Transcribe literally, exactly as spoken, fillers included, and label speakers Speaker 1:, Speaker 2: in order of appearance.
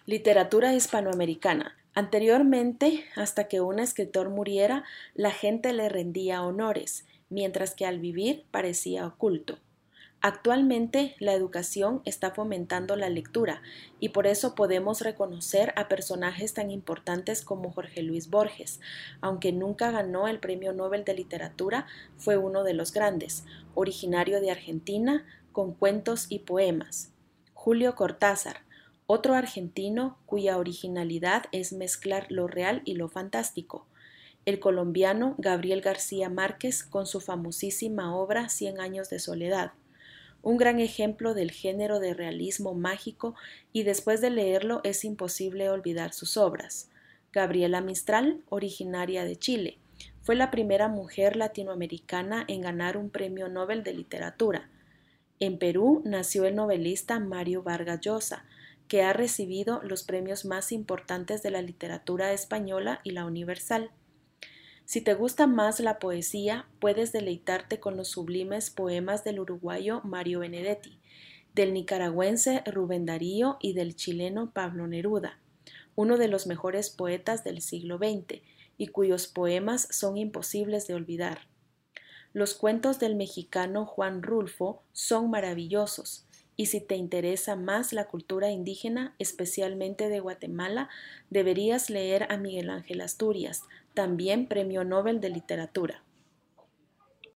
Speaker 1: Literatura hispanoamericana. Anteriormente, hasta que un escritor muriera, la gente le rendía honores, mientras que al vivir parecía oculto. Actualmente, la educación está fomentando la lectura y por eso podemos reconocer a personajes tan importantes como Jorge Luis Borges. Aunque nunca ganó el Premio Nobel de Literatura, fue uno de los grandes, originario de Argentina, con cuentos y poemas. Julio Cortázar, otro argentino cuya originalidad es mezclar lo real y lo fantástico. El colombiano Gabriel García Márquez con su famosísima obra Cien años de soledad. Un gran ejemplo del género de realismo mágico y después de leerlo es imposible olvidar sus obras. Gabriela Mistral, originaria de Chile, fue la primera mujer latinoamericana en ganar un premio Nobel de Literatura. En Perú nació el novelista Mario Vargas Llosa, que ha recibido los premios más importantes de la literatura española y la universal. Si te gusta más la poesía, puedes deleitarte con los sublimes poemas del uruguayo Mario Benedetti, del nicaragüense Rubén Darío y del chileno Pablo Neruda, uno de los mejores poetas del siglo veinte y cuyos poemas son imposibles de olvidar. Los cuentos del mexicano Juan Rulfo son maravillosos, y si te interesa más la cultura indígena, especialmente de Guatemala, deberías leer a Miguel Ángel Asturias, también Premio Nobel de Literatura.